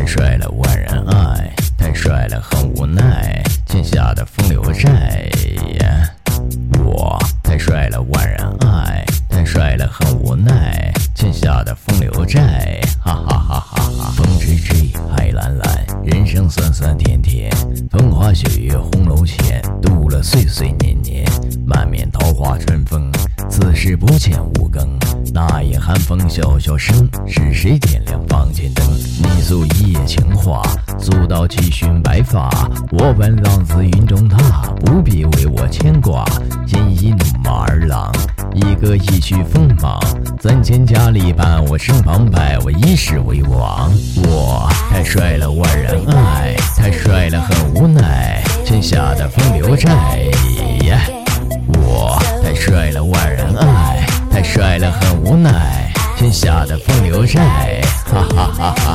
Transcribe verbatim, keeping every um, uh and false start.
太帅了万人爱，太帅了很无奈，欠下的风流债。我太帅了万人爱，太帅了很无奈，欠下的风流债。哈哈哈哈哈！风吹吹，海蓝蓝，人生酸酸甜甜，风花雪月红楼前，度了岁岁年年。满面桃花春风，此时不见五更。那夜寒风萧萧声，是谁点亮房间灯？你诉一夜情话，诉到几寻白发。我本浪子云中塔，不必为我牵挂。见一怒马儿郎，一个一曲锋芒。怎见家里伴我身旁，拜我一世为王。我太帅了万人爱，太帅了很无奈，欠下的风流债。我太帅了万人爱，太帅了很无奈，欠下的风流债。哈哈哈哈。